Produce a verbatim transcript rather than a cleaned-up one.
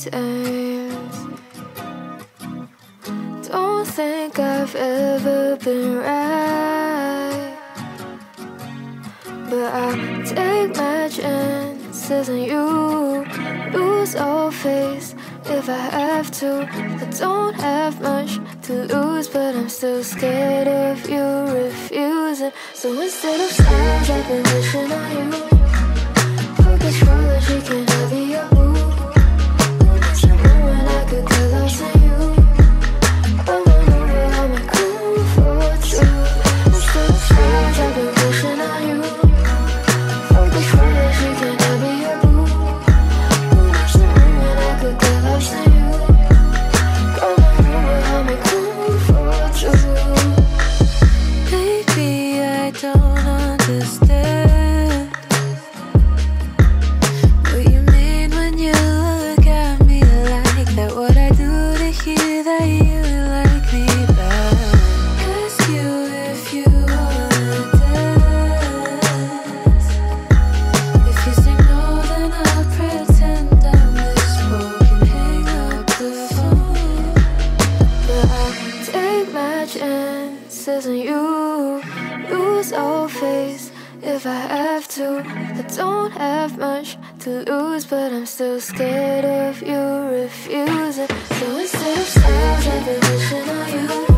times. Don't think I've ever been right, but I'll take my chances on you. Lose all face if I have to. I don't have much to lose, but I'm still scared of you refusing. So instead of signs, I've been wishing on you. Fuck astrology, can I be your boo? Someone I could get lost in you. I'm on the way, I'm a cool for two. Instead of signs, I've been wishing on you. Fuck astrology, can I be your boo? Someone I could get lost in you. I'm on the way, I'm a cool for two. Baby, I don't understand what you mean when you look at me like that. What I do to hear that you like me back. Ask you if you wanna dance. If you say no, then I'll pretend I misspoke and hang up the phone. But I'll take my chances on you. Lose all face if I have to. I don't have much to lose, but I'm still scared of you refusing. So instead of stars, I've been wishing on you.